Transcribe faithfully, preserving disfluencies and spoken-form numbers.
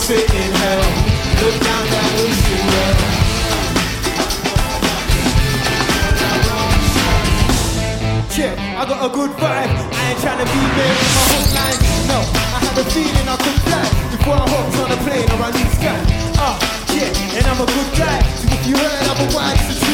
sit in hell. Look down that ocean well. Yeah, I got a good vibe. I ain't tryna be there in my whole life. No, I had a feeling I could fly before I hopped on a plane or I leave sky. Ah, uh, yeah, and I'm a good guy. So if you heard otherwise,